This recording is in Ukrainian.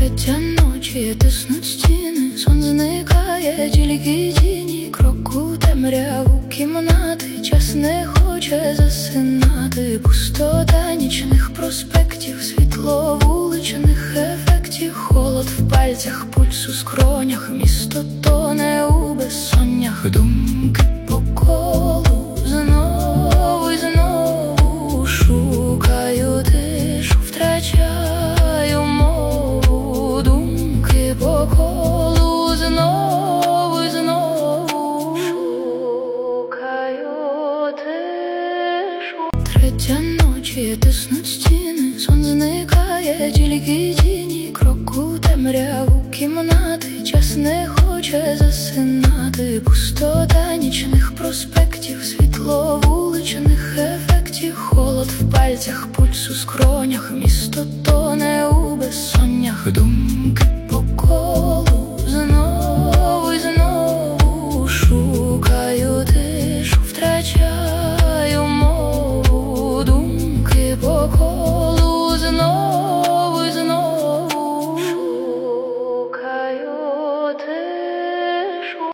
Третя ночі, тиснуть стіни, сон зникає, тільки тіні, крок у темряву кімнати. Час не хоче засинати, пустота нічних проспектів, світло вуличних ефектів, холод в пальцях, пульс у скронях, місто тоне у безсоннях. Думки по колу знову і знову шукаю тишу, втрачаю мову. Думки по колу знову і знову шукаю тишу. Третя ночі, тиснуть стіни, сон зникає, тільки тіні, крок у темряву кімнати. Час не хоче засинати, пустота нічних проспектів, світло вуличних ефектів, холод в пальцях, пульс у скронях, місто тоне у безсоннях. Думки